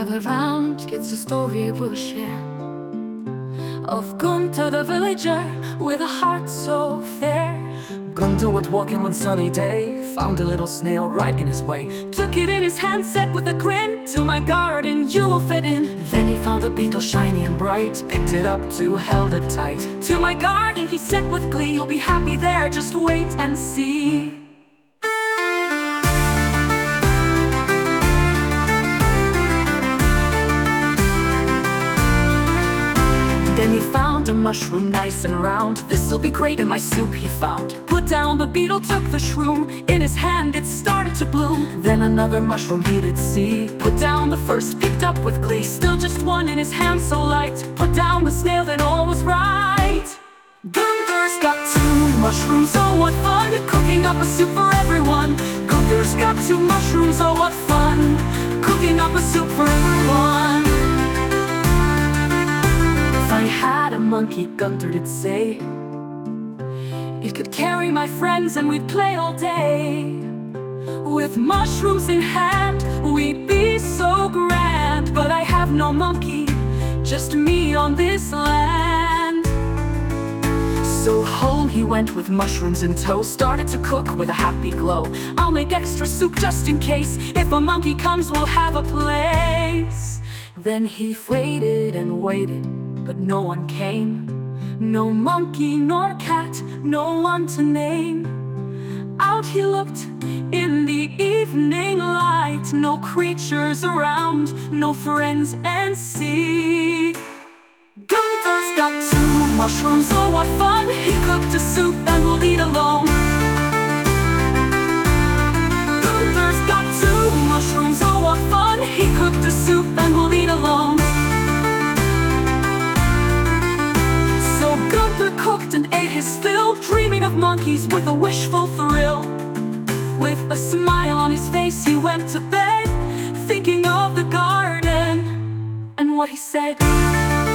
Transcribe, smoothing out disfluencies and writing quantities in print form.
gather round, it's a story we'll share of Gunther the villager with a heart so fair. Gunther was walking one sunny day, found a little snail right in his way. Took it in his hand, said with a grin, "To my garden you will fit in." Then he found a beetle shiny and bright, picked it up too, held it tight. "To my garden," he said with glee, "you'll be happy there, just wait and see." Then he found a mushroom nice and round. "This'll be great in my soup," he found. Put down the beetle, took the shroom, in his hand it started to bloom. Then another mushroom he did see. Put down the first, picked up with glee, still just one in his hand so light. Put down the snail, then all was right. Gunther's got 2 mushrooms, oh what fun, cooking up a soup for everyone. Gunther's got 2 mushrooms, oh what fun, cooking up a soup for everyone. If I had a monkey, Gunther did say, it could carry my friends and we'd play all day. With mushrooms in hand, we'd be so grand. But I have no monkey, just me on this land. So home he went with mushrooms in tow, started to cook with a happy glow. "I'll make extra soup just in case, if a monkey comes we'll have a place." Then he waited and waited, but no one came. No monkey nor cat, no one to name. Out he looked in the evening light, no creatures around, no friends and see. Gunther's got 2 mushrooms, oh what fun, he cooked a soup and we'll eat alone. Gunther's got 2 mushrooms, oh what fun, he cooked a soup and we'll eat alone. So Gunther cooked and ate his fill, dreaming of monkeys with a wishful thrill. With a smile on his face he went to bed, thinking of the garden and what he said.